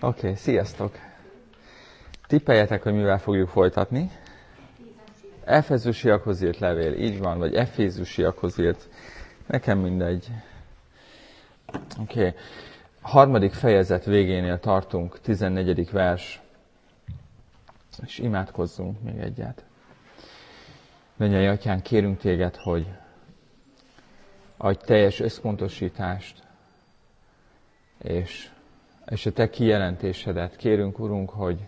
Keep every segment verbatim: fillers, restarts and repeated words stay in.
Oké, okay, sziasztok! Tippeljetek, hogy mivel fogjuk folytatni. Efezusiakhoz írt levél, így van, vagy Efézusiakhoz írt. Nekem mindegy. Oké. Okay. Harmadik fejezet végénél tartunk, tizennegyedik vers. És imádkozzunk még egyet. Mennyei Atyánk, kérünk téged, hogy adj teljes összpontosítást, és, és a te kijelentésedet. Kérünk, Urunk, hogy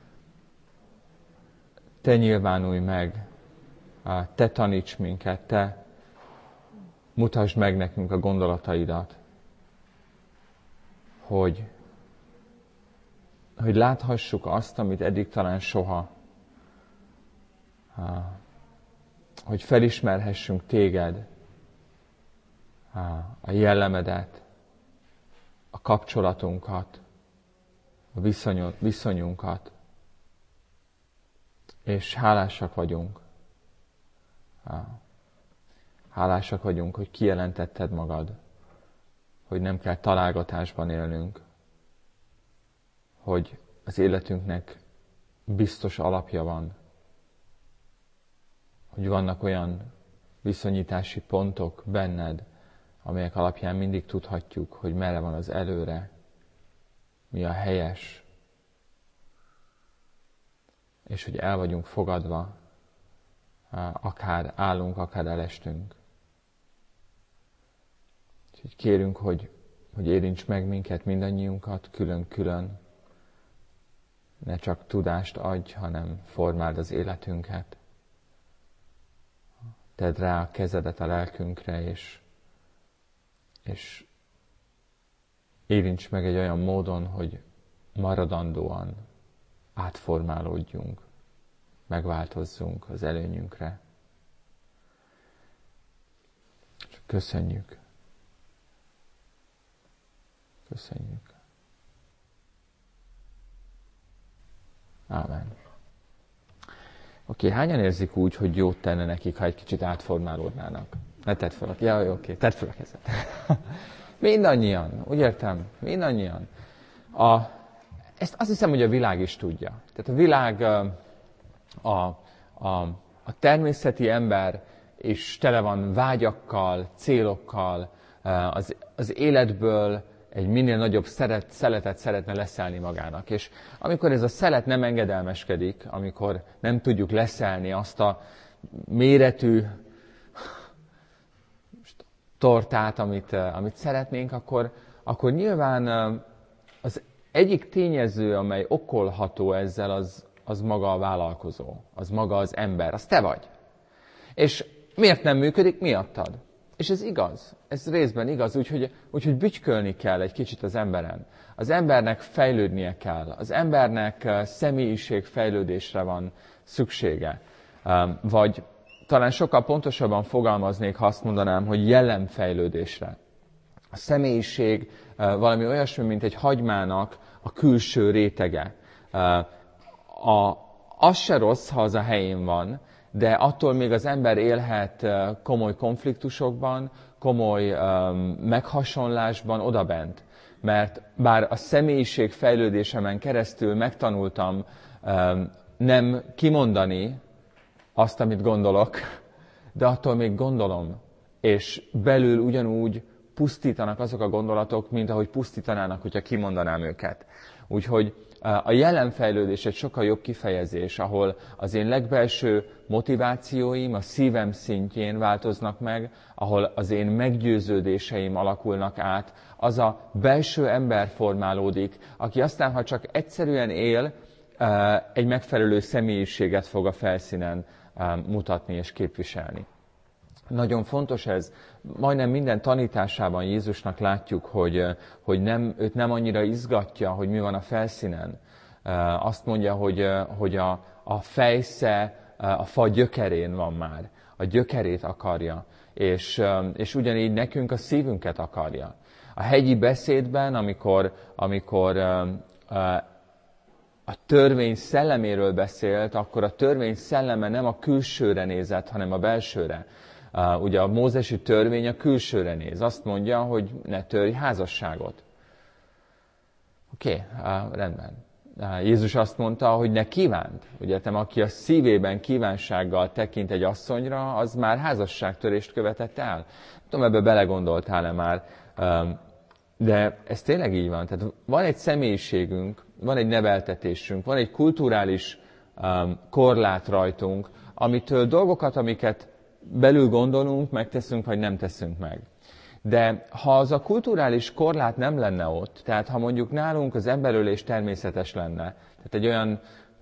te nyilvánulj meg, te taníts minket, te mutasd meg nekünk a gondolataidat, hogy, hogy láthassuk azt, amit eddig talán soha, hogy felismerhessünk téged, a jellemedet, a kapcsolatunkat, a viszonyot, viszonyunkat, és hálásak vagyunk. Hálásak vagyunk, hogy kijelentetted magad, hogy nem kell találgatásban élnünk, hogy az életünknek biztos alapja van, hogy vannak olyan viszonyítási pontok benned, amelyek alapján mindig tudhatjuk, hogy merre van az előre, mi a helyes, és hogy el vagyunk fogadva, akár állunk, akár elestünk. Úgyhogy kérünk, hogy, hogy érints meg minket, mindannyiunkat, külön-külön. Ne csak tudást adj, hanem formáld az életünket. Tedd rá a kezedet a lelkünkre, és, és érints meg egy olyan módon, hogy maradandóan átformálódjunk, megváltozzunk az előnyünkre. Köszönjük. Köszönjük. Ámen. Oké, okay, hányan érzik úgy, hogy jót tenne nekik, ha egy kicsit átformálódnának? Ne tedd fel a... Ja, oké, okay. Tedd fel a kezed. Mindannyian, úgy értem, mindannyian. A, ezt azt hiszem, hogy a világ is tudja. Tehát a világ, a, a, a, a természeti ember is tele van vágyakkal, célokkal, az, az életből egy minél nagyobb szeret, szeletet szeretne leszelni magának. És amikor ez a szelet nem engedelmeskedik, amikor nem tudjuk leszelni azt a méretű tortát, amit, amit szeretnénk, akkor, akkor nyilván az egyik tényező, amely okolható ezzel, az, az maga a vállalkozó, az maga az ember, az te vagy. És miért nem működik? Miattad. És ez igaz, ez részben igaz, úgyhogy, úgyhogy bütykölni kell egy kicsit az emberen. Az embernek fejlődnie kell, az embernek személyiségfejlődésre van szüksége. Vagy talán sokkal pontosabban fogalmaznék, ha azt mondanám, hogy jellemfejlődésre. A személyiség valami olyasmi, mint egy hagymának a külső rétege. A, az se rossz, ha az a helyén van, de attól még az ember élhet komoly konfliktusokban, komoly um, meghasonlásban odabent. Mert bár a személyiség fejlődésemen keresztül megtanultam um, nem kimondani azt, amit gondolok, de attól még gondolom, és belül ugyanúgy pusztítanak azok a gondolatok, mint ahogy pusztítanának, hogyha kimondanám őket. Úgyhogy a jelenfejlődés egy sokkal jobb kifejezés, ahol az én legbelső motivációim a szívem szintjén változnak meg, ahol az én meggyőződéseim alakulnak át, az a belső ember formálódik, aki aztán, ha csak egyszerűen él, egy megfelelő személyiséget fog a felszínen mutatni és képviselni. Nagyon fontos ez. Majdnem minden tanításában Jézusnak látjuk, hogy, hogy nem, őt nem annyira izgatja, hogy mi van a felszínen. Azt mondja, hogy, hogy a, a fejsze a fa gyökerén van már. A gyökerét akarja. És, és ugyanígy nekünk a szívünket akarja. A hegyi beszédben, amikor, amikor a törvény szelleméről beszélt, akkor a törvény szelleme nem a külsőre nézett, hanem a belsőre. Uh, ugye a mózesi törvény a külsőre néz. Azt mondja, hogy ne törj házasságot. Oké, okay, rendben. Jézus azt mondta, hogy ne kívánt. Ugye, te, aki a szívében kívánsággal tekint egy asszonyra, az már házasságtörést követett el. Nem tudom, ebbe belegondoltál-e már, de ez tényleg így van. Tehát van egy személyiségünk, van egy neveltetésünk, van egy kulturális korlát rajtunk, amitől dolgokat, amiket belül gondolunk, megteszünk, vagy nem teszünk meg. De ha az a kulturális korlát nem lenne ott, tehát ha mondjuk nálunk az emberölés természetes lenne, tehát egy olyan,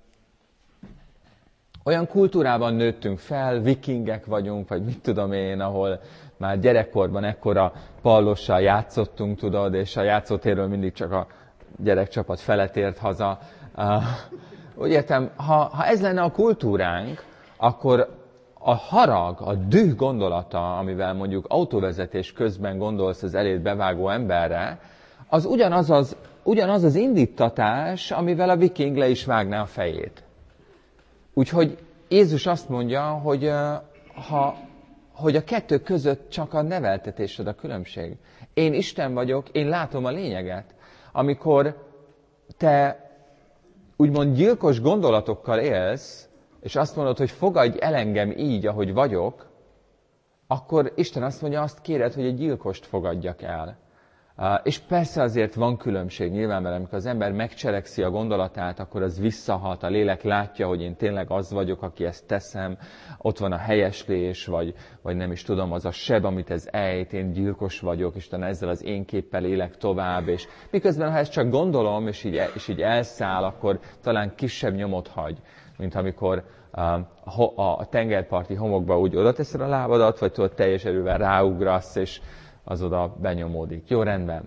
olyan kultúrában nőttünk fel, vikingek vagyunk, vagy mit tudom én, ahol már gyerekkorban ekkora pallossal játszottunk, tudod, és a játszótérről mindig csak a gyerekcsapat felett ért haza. Uh, úgy értem, ha, ha ez lenne a kultúránk, akkor a harag, a düh gondolata, amivel mondjuk autóvezetés közben gondolsz az eléd bevágó emberre, az ugyanaz az, ugyanaz az indítatás, amivel a viking le is vágná a fejét. Úgyhogy Jézus azt mondja, hogy, ha, hogy a kettő között csak a neveltetésed a különbség. Én Isten vagyok, én látom a lényeget. Amikor te úgymond gyilkos gondolatokkal élsz, és azt mondod, hogy fogadj el engem így, ahogy vagyok, akkor Isten azt mondja, azt kéred, hogy egy gyilkost fogadjak el. És persze azért van különbség nyilván, mert amikor az ember megcselekszi a gondolatát, akkor az visszahat, a lélek látja, hogy én tényleg az vagyok, aki ezt teszem, ott van a helyeslés, vagy, vagy nem is tudom, az a seb, amit ez ejt, én gyilkos vagyok, és utána ezzel az én képpel élek tovább, és miközben, ha ezt csak gondolom, és így, és így elszáll, akkor talán kisebb nyomot hagy, mint amikor a, a tengerparti homokba úgy oda teszed a lábadat, vagy tudod, teljes erővel ráugrasz, és az oda benyomódik. Jó, rendben.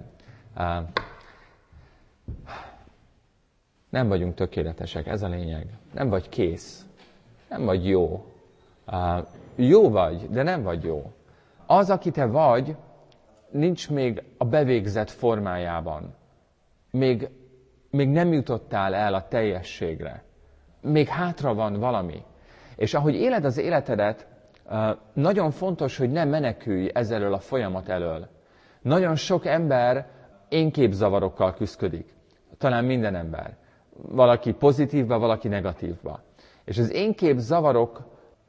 Nem vagyunk tökéletesek, ez a lényeg. Nem vagy kész. Nem vagy jó. Jó vagy, de nem vagy jó. Az, aki te vagy, nincs még a bevégzett formájában. Még, még nem jutottál el a teljességre. Még hátra van valami. És ahogy éled az életedet, nagyon fontos, hogy nem menekülj ezzelől a folyamat elől. Nagyon sok ember énképzavarokkal küszködik. Talán minden ember. Valaki pozitívba, valaki negatívba. És az énképzavarok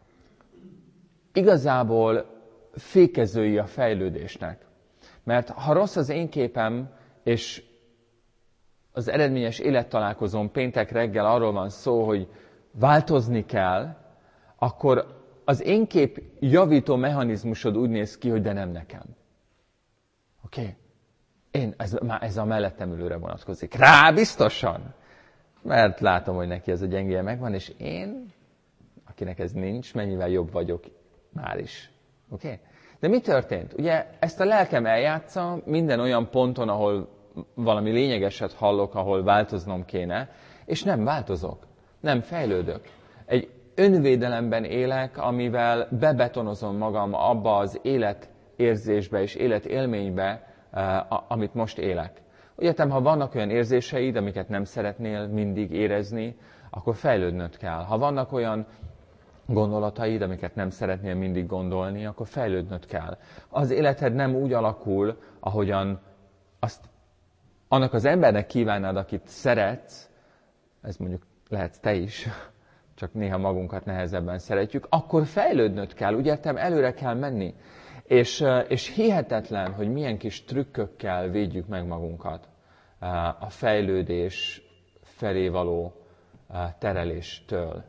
igazából fékezői a fejlődésnek. Mert ha rossz az én képem, és az eredményes élettalálkozón péntek reggel arról van szó, hogy változni kell, akkor az én kép javító mechanizmusod úgy néz ki, hogy de nem nekem. Oké? Okay? Én, ez, ez a mellettem ülőre vonatkozik. Rá biztosan! Mert látom, hogy neki ez a gyengéje megvan, és én, akinek ez nincs, mennyivel jobb vagyok már is. Oké? Okay? De mi történt? Ugye ezt a lelkem eljátsza minden olyan ponton, ahol valami lényegeset hallok, ahol változnom kéne, és nem változok, nem fejlődök. Egy önvédelemben élek, amivel bebetonozom magam abba az életérzésbe és életélménybe, amit most élek. Úgy értem, ha vannak olyan érzéseid, amiket nem szeretnél mindig érezni, akkor fejlődnöd kell. Ha vannak olyan gondolataid, amiket nem szeretnél mindig gondolni, akkor fejlődnöd kell. Az életed nem úgy alakul, ahogyan azt annak az embernek kívánnád, akit szeretsz, ez mondjuk lehetsz te is, csak néha magunkat nehezebben szeretjük, akkor fejlődnöd kell, úgy értem, előre kell menni. És, és hihetetlen, hogy milyen kis trükkökkel védjük meg magunkat a fejlődés felé való tereléstől.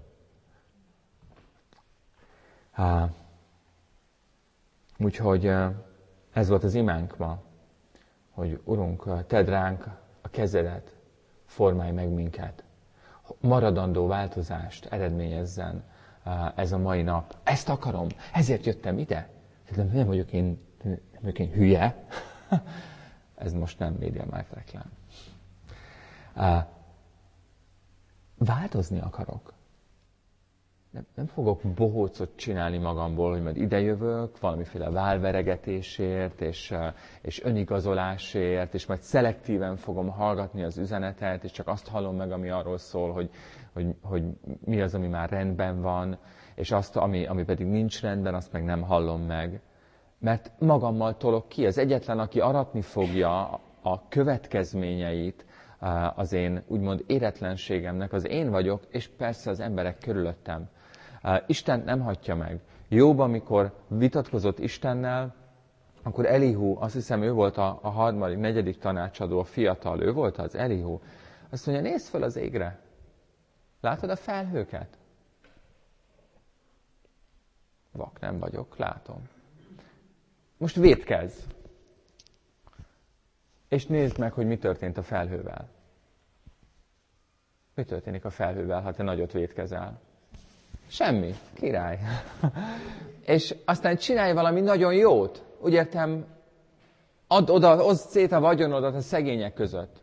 Úgyhogy ez volt az imánk ma, hogy Urunk, tedd ránk a kezedet, formálj meg minket. Maradandó változást eredményezzen ez a mai nap. Ezt akarom, ezért jöttem ide. Nem vagyok én, nem vagyok én hülye. Ez most nem MediaMarkt reklám. Változni akarok. Nem, nem fogok bohócot csinálni magamból, hogy majd idejövök valamiféle válveregetésért, és, és önigazolásért, és majd szelektíven fogom hallgatni az üzenetet, és csak azt hallom meg, ami arról szól, hogy, hogy, hogy mi az, ami már rendben van, és azt, ami, ami pedig nincs rendben, azt meg nem hallom meg. Mert magammal tolok ki. Az egyetlen, aki aratni fogja a következményeit az én úgymond éretlenségemnek, az én vagyok, és persze az emberek körülöttem. Istent nem hagyja meg. Jobb, amikor vitatkozott Istennel, akkor Elihu, azt hiszem ő volt a, a harmadik, negyedik tanácsadó, a fiatal, ő volt az Elihu. Azt mondja, nézd fel az égre. Látod a felhőket? Vak nem vagyok, látom. Most vétkezz. És nézd meg, hogy mi történt a felhővel. Mi történik a felhővel, ha te nagyot vétkezel? Semmi. Király. És aztán csinálj valami nagyon jót. Úgy értem, add oda, oszd szét a vagyonodat a szegények között.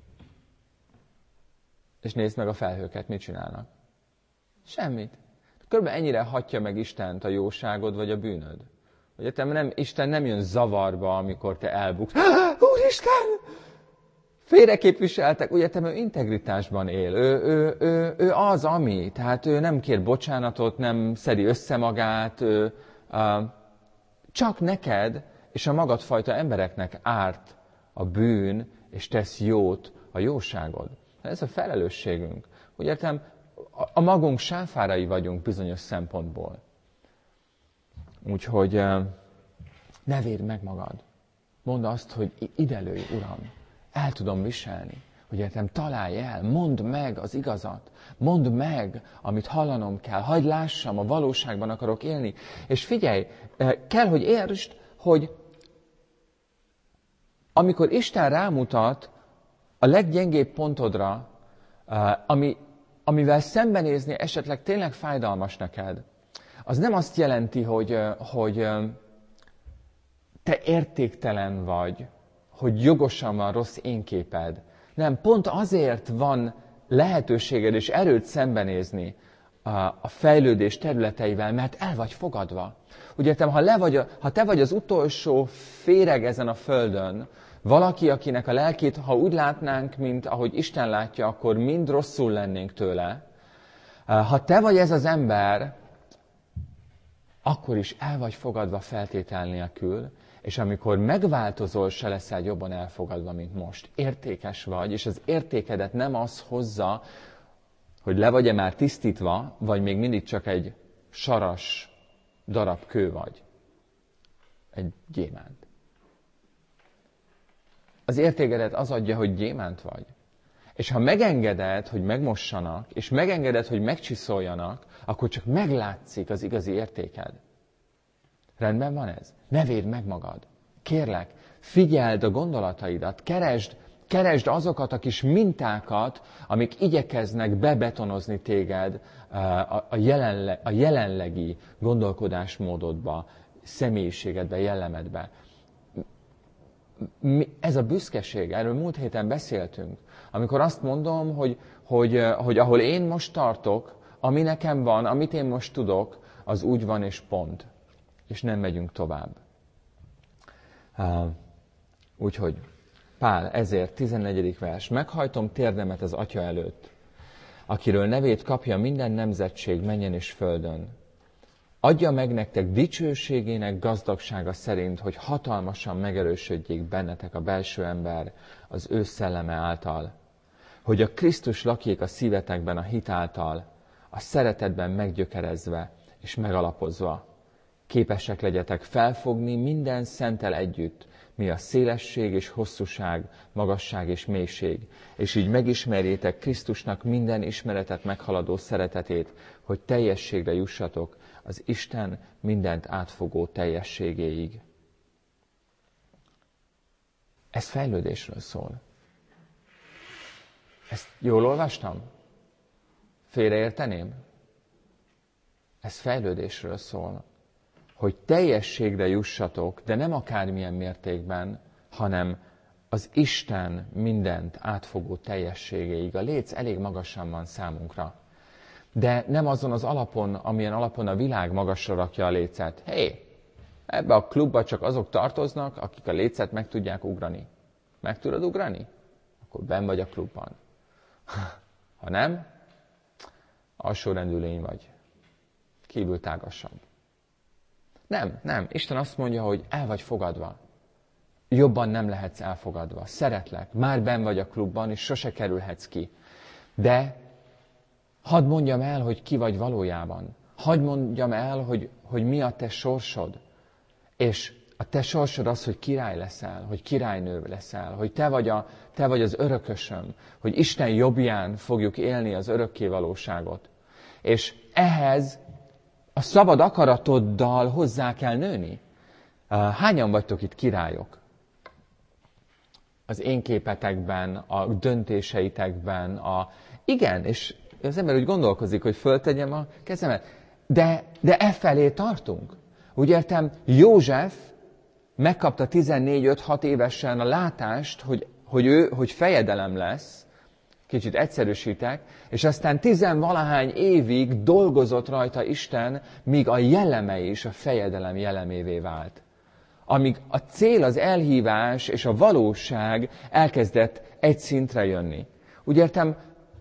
És nézd meg a felhőket, mit csinálnak. Semmit. Körülbelül ennyire hatja meg Istent a jóságod vagy a bűnöd. Ugye te nem, Isten nem jön zavarba, amikor te elbuksz. Úristen! Félreképviseltek, ugye te ő integritásban él. Ő, ő, ő, ő az, ami. Tehát ő nem kér bocsánatot, nem szedi össze magát. Ő, uh, csak neked és a magadfajta embereknek árt a bűn, és tesz jót a jóságod. Ez a felelősségünk. Úgy értem, a magunk sáfárai vagyunk bizonyos szempontból. Úgyhogy ne védd meg magad. Mondd azt, hogy ide lőj, Uram, el tudom viselni. Hogy értem, találj el, mondd meg az igazat. Mondd meg, amit hallanom kell. Hagyd lássam, a valóságban akarok élni. És figyelj, kell, hogy értsd, hogy amikor Isten rámutat a leggyengébb pontodra, ami, amivel szembenézni esetleg tényleg fájdalmas neked, az nem azt jelenti, hogy, hogy te értéktelen vagy, hogy jogosan van rossz énképed. Nem, pont azért van lehetőséged és erőd szembenézni a fejlődés területeivel, mert el vagy fogadva. Úgy értem, ha, le vagy a, ha te vagy az utolsó féreg ezen a földön, valaki, akinek a lelkét, ha úgy látnánk, mint ahogy Isten látja, akkor mind rosszul lennénk tőle. Ha te vagy ez az ember, akkor is el vagy fogadva feltétel nélkül, és amikor megváltozol, se leszel jobban elfogadva, mint most. Értékes vagy, és az értékedet nem az hozza, hogy le vagy-e már tisztítva, vagy még mindig csak egy saras darab kő vagy. Egy gyémánt. Az értékedet az adja, hogy gyémánt vagy. És ha megengeded, hogy megmossanak, és megengeded, hogy megcsiszoljanak, akkor csak meglátszik az igazi értéked. Rendben van ez? Ne védd meg magad. Kérlek, figyeld a gondolataidat, keresd, keresd azokat a kis mintákat, amik igyekeznek bebetonozni téged a, jelenle, a jelenlegi gondolkodásmódodba, személyiségedbe, jellemedbe. Ez a büszkeség, erről múlt héten beszéltünk, amikor azt mondom, hogy, hogy, hogy ahol én most tartok, ami nekem van, amit én most tudok, az úgy van és pont. És nem megyünk tovább. Uh, úgyhogy, Pál, ezért tizennegyedik vers. Meghajtom térdemet az Atya előtt, akiről nevét kapja minden nemzetség mennyen és földön. Adja meg nektek dicsőségének gazdagsága szerint, hogy hatalmasan megerősödjék bennetek a belső ember az ő szelleme által. Hogy a Krisztus lakjék a szívetekben a hit által, a szeretetben meggyökerezve és megalapozva. Képesek legyetek felfogni minden szentel együtt, mi a szélesség és hosszúság, magasság és mélység, és így megismerjétek Krisztusnak minden ismeretet meghaladó szeretetét, hogy teljességre jussatok az Isten mindent átfogó teljességéig. Ez fejlődésről szól. Ezt jól olvastam? Félreérteném? Ez fejlődésről szól. Hogy teljességre jussatok, de nem akármilyen mértékben, hanem az Isten mindent átfogó teljességéig. A léc elég magasan van számunkra. De nem azon az alapon, amilyen alapon a világ magasra rakja a lécet. Hé, hey, ebbe a klubba csak azok tartoznak, akik a lécet meg tudják ugrani. Meg tudod ugrani? Akkor benn vagy a klubban. Ha nem, alsórendű lény vagy. Kívül tágasabb. Nem, nem. Isten azt mondja, hogy el vagy fogadva. jobban nem lehetsz elfogadva. Szeretlek, már benn vagy a klubban, és sose kerülhetsz ki. De hadd mondjam el, hogy ki vagy valójában. Hadd mondjam el, hogy, hogy mi a te sorsod. És a te sorsod az, hogy király leszel, hogy királynő leszel, hogy te vagy, a, te vagy az örökösöm, hogy Isten jobbján fogjuk élni az örökké valóságot. És ehhez a szabad akaratoddal hozzá kell nőni. Hányan vagytok itt királyok? Az én képetekben, a döntéseitekben, a... Igen, és az ember úgy gondolkozik, hogy föltegyem a kezemet. De, de e felé tartunk. Úgy értem, József megkapta tizennégy öt hat évesen a látást, hogy, hogy ő hogy fejedelem lesz, kicsit egyszerűsítek, és aztán tizenvalahány évig dolgozott rajta Isten, míg a jeleme is a fejedelem jelemévé vált. Amíg a cél, az elhívás és a valóság elkezdett egy szintre jönni. Úgy értem,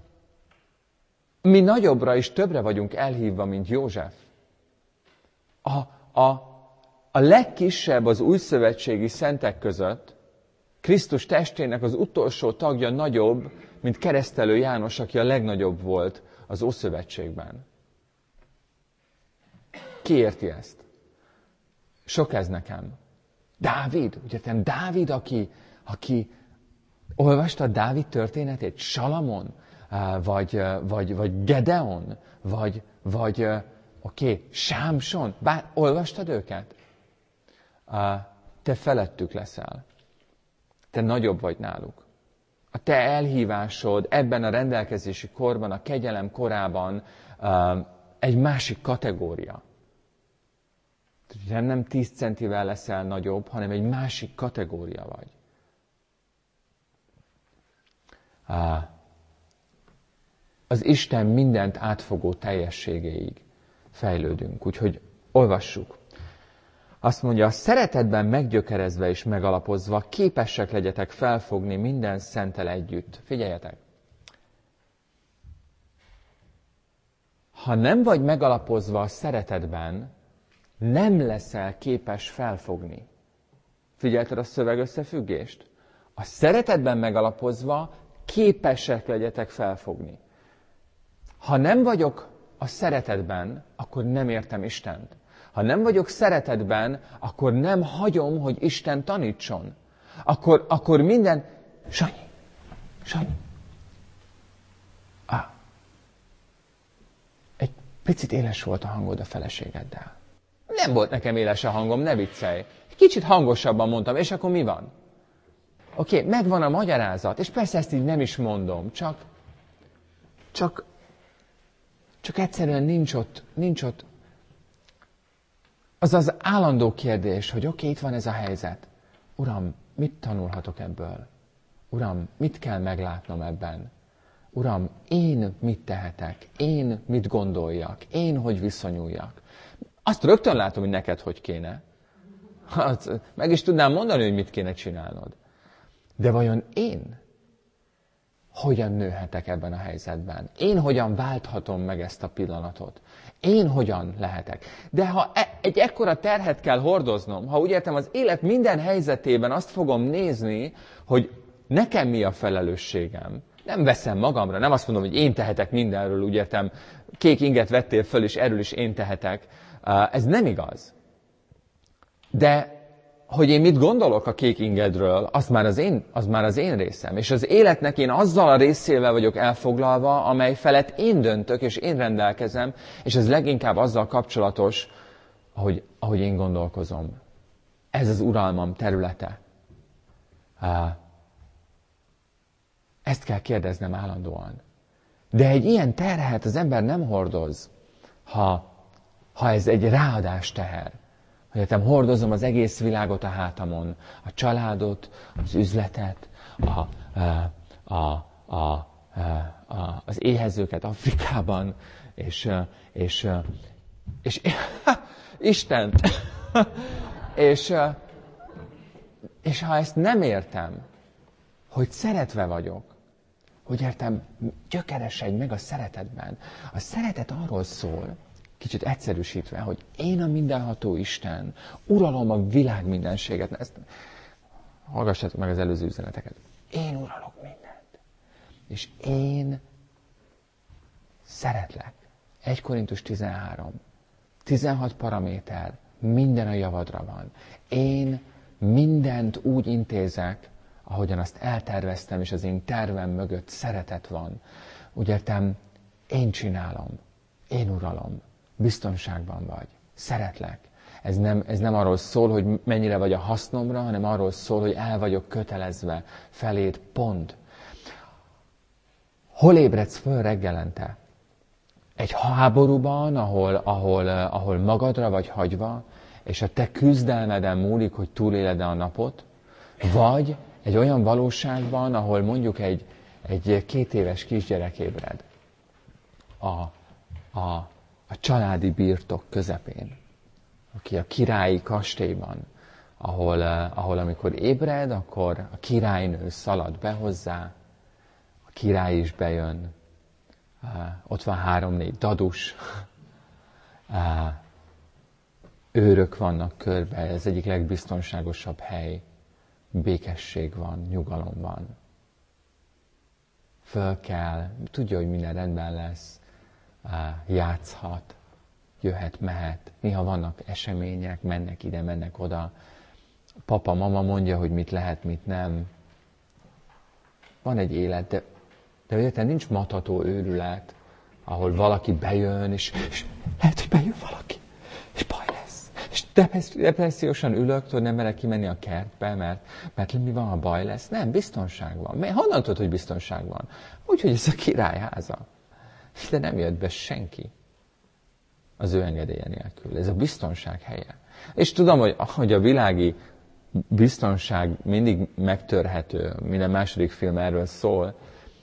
mi nagyobbra és többre vagyunk elhívva, mint József. A, a, a legkisebb az újszövetségi szentek között, Krisztus testének az utolsó tagja nagyobb, mint Keresztelő János, aki a legnagyobb volt az Ószövetségben. Ki érti ezt? Sok ez nekem. Dávid, úgy értem, Dávid, aki, aki olvasta Dávid történetét, Salamon, vagy, vagy, vagy Gedeon, vagy, vagy oké, okay, Sámson, bár olvastad őket? Te felettük leszel. Te nagyobb vagy náluk. A te elhívásod ebben a rendelkezési korban, a kegyelem korában egy másik kategória. Nem, nem tíz centivel leszel nagyobb, hanem egy másik kategória vagy. Az Isten mindent átfogó teljességéig fejlődünk. Úgyhogy olvassuk. Azt mondja, a szeretetben meggyökerezve és megalapozva képesek legyetek felfogni minden szenttel együtt. Figyeljetek! Ha nem vagy megalapozva a szeretetben, nem leszel képes felfogni. Figyelted a szöveg összefüggést? A szeretetben megalapozva képesek legyetek felfogni. Ha nem vagyok a szeretetben, akkor nem értem Istent. Ha nem vagyok szeretetben, akkor nem hagyom, hogy Isten tanítson. Akkor, akkor minden... Sanyi! Sanyi! Ah. Egy picit éles volt a hangod a feleségeddel. Nem volt nekem éles a hangom, ne viccelj. Kicsit hangosabban mondtam, és akkor mi van? Oké, okay, megvan a magyarázat, és persze ezt így nem is mondom, csak... Csak... Csak egyszerűen nincs ott, nincs ott az az állandó kérdés, hogy oké, okay, itt van ez a helyzet. Uram, mit tanulhatok ebből? Uram, mit kell meglátnom ebben? Uram, én mit tehetek? Én mit gondoljak? Én hogy viszonyuljak? Azt rögtön látom, hogy neked hogy kéne. Hát, meg is tudnám mondani, hogy mit kéne csinálnod. De vajon én hogyan nőhetek ebben a helyzetben? Én hogyan válthatom meg ezt a pillanatot? Én hogyan lehetek? De ha e- egy ekkora terhet kell hordoznom, ha úgy értem, az élet minden helyzetében azt fogom nézni, hogy nekem mi a felelősségem. Nem veszem magamra, nem azt mondom, hogy én tehetek mindenről, úgy értem, kék inget vettél föl, és erről is én tehetek. Ez nem igaz. De hogy én mit gondolok a kék ingedről, az már az én, az már az én részem. És az életnek én azzal a részével vagyok elfoglalva, amely felett én döntök, és én rendelkezem, és ez leginkább azzal kapcsolatos, ahogy, ahogy én gondolkozom. Ez az uralmam területe. Ezt kell kérdeznem állandóan. De egy ilyen terhet az ember nem hordoz, ha, ha ez egy ráadás teher. Hogy értem, hordozom az egész világot a hátamon, a családot, az üzletet, a, a, a, a, a, az éhezőket Afrikában, és, és, és, és Istent. és, és ha ezt nem értem, hogy szeretve vagyok, hogy értem, gyökeresedj meg a szeretetben. A szeretet arról szól, kicsit egyszerűsítve, hogy én a mindenható Isten, uralom a világ mindenséget. Ezt, hallgassátok meg az előző üzeneteket. Én uralok mindent. És én szeretlek. egy Korintus tizenhárom. tizenhat paraméter. Minden a javadra van. Én mindent úgy intézek, ahogyan azt elterveztem, és az én tervem mögött szeretet van. Úgy értem, én csinálom. Én uralom. Biztonságban vagy. Szeretlek. Ez nem, ez nem arról szól, hogy mennyire vagy a hasznomra, hanem arról szól, hogy el vagyok kötelezve feléd, pont. Hol ébredsz föl reggelente? Egy háborúban, ahol, ahol, ahol magadra vagy hagyva, és a te küzdelmeden múlik, hogy túléled-e a napot, vagy egy olyan valóságban, ahol mondjuk egy, egy két éves kisgyerek ébred a, a, a családi birtok közepén, aki a királyi kastélyban, ahol, ahol amikor ébred, akkor a királynő szalad be hozzá, a király is bejön, ott van három-négy dadus, őrök vannak körbe, ez egyik legbiztonságosabb hely, békesség van, nyugalom van. Föl kell, tudja, hogy minden rendben lesz, játszhat, jöhet, mehet, néha vannak események, mennek ide, mennek oda. Papa, mama mondja, hogy mit lehet, mit nem. Van egy élet, de, de érted, nincs matható őrület, ahol valaki bejön, és, és lehet, hogy bejön valaki, és baj lesz. És depressziósan ülök, tudod, nem merek kimenni a kertbe, mert, mert mi van, ha baj lesz? Nem, biztonság van. Honnan tudod, hogy biztonság van? Úgyhogy ez a királyháza. De nem jött be senki az ő engedélye nélkül. Ez a biztonság helye. És tudom, hogy, hogy a világi biztonság mindig megtörhető, minden második film erről szól,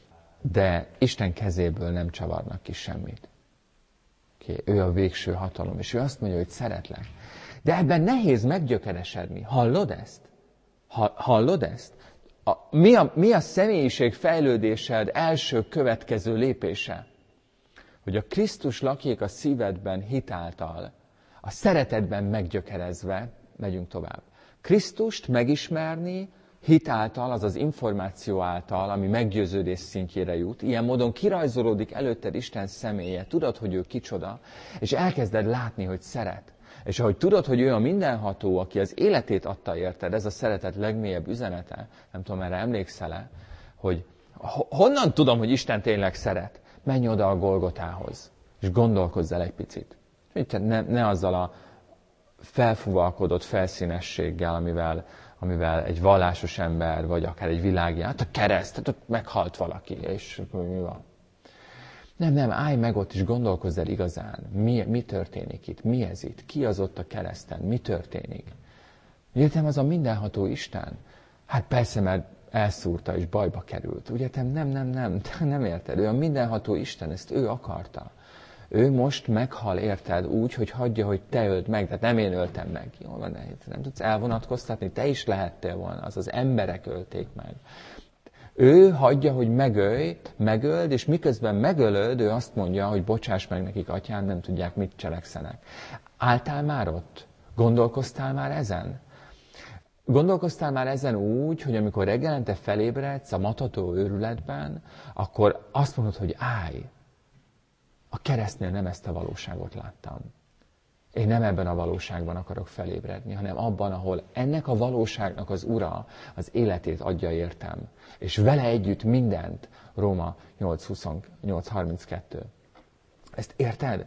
de Isten kezéből nem csavarnak ki semmit. Okay. Ő a végső hatalom, és ő azt mondja, hogy szeretlek. De ebben nehéz meggyökeresedni. Hallod ezt? Ha, hallod ezt? A, mi, a, mi a személyiség fejlődésed első következő lépése? Hogy a Krisztus lakjék a szívedben hitáltal, a szeretetben meggyökerezve, megyünk tovább. Krisztust megismerni hitáltal, azaz információ által, ami meggyőződés szintjére jut. Ilyen módon kirajzolódik előtted Isten személye, tudod, hogy ő kicsoda, és elkezded látni, hogy szeret. És ahogy tudod, hogy ő a mindenható, aki az életét adta érted, ez a szeretet legmélyebb üzenete, nem tudom, erre emlékszel-e, hogy honnan tudom, hogy Isten tényleg szeret? Menj oda a Golgotához, és gondolkozz el egy picit. Ne, ne azzal a felfúvalkodott felszínességgel, amivel, amivel egy vallásos ember, vagy akár egy világi, hát a kereszt, hát ott meghalt valaki, és mi van? Nem, nem, állj meg ott, és gondolkozz el igazán. Mi, mi történik itt? Mi ez itt? Ki az ott a kereszten? Mi történik? Értem, az a mindenható Isten? Hát persze, mert elszúrta és bajba került. Úgy értem, nem, nem, nem, nem érted. Ő a mindenható Isten, ezt ő akarta. Ő most meghal, érted, úgy, hogy hagyja, hogy te öld meg, de nem én öltem meg. Jól van, nem tudsz elvonatkoztatni, te is lehettél volna, az az emberek ölték meg. Ő hagyja, hogy megölj, megöld, és miközben megölöd, ő azt mondja, hogy bocsáss meg nekik, atyám, nem tudják, mit cselekszenek. Álltál már ott? Gondolkoztál már ezen? Gondolkoztál már ezen úgy, hogy amikor reggelente felébredsz a matható őrületben, akkor azt mondod, hogy állj, a keresztnél nem ezt a valóságot láttam. Én nem ebben a valóságban akarok felébredni, hanem abban, ahol ennek a valóságnak az ura az életét adja értem. És vele együtt mindent. Róma nyolc huszonnyolc harminckettő. Ezt érted?